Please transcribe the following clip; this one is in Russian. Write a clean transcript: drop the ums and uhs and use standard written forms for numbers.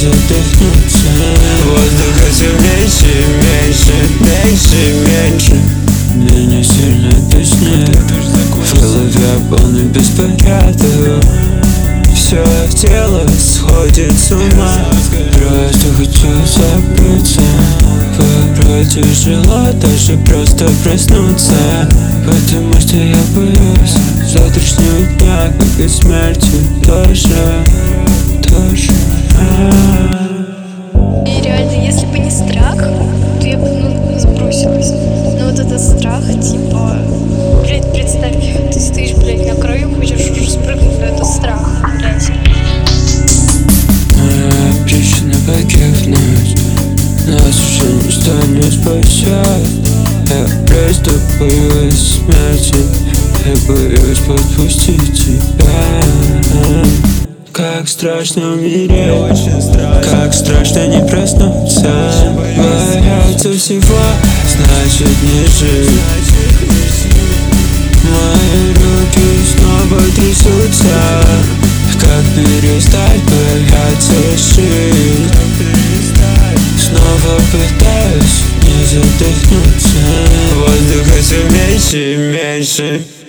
задохнуться. Воздуха все меньше, меньше, меньше, меньше. Меня сильно тошнит, в голове полный беспорядок. Все тело сходит с ума. Просто хочу забыться. Порой тяжело даже просто проснуться, потому что я боюсь завтрашнего дня, как и смерти тоже. И реально, если бы не страх, то я бы, сбросилась. Но вот этот страх, типа, блядь, представь, ты стоишь, блядь, на краю, хочешь уже спрыгнуть, но это страх, блядь. Моя причина погибнуть, нас уже ничто не спасет. Я просто боюсь смерти, я боюсь подпустить тебя. Как страшно умереть, как страшно не проснуться. Бояться всего, значит не жить. Мои руки снова трясутся. Как перестать бояться жить? Снова пытаюсь не задохнуться. Воздуха все меньше, меньше.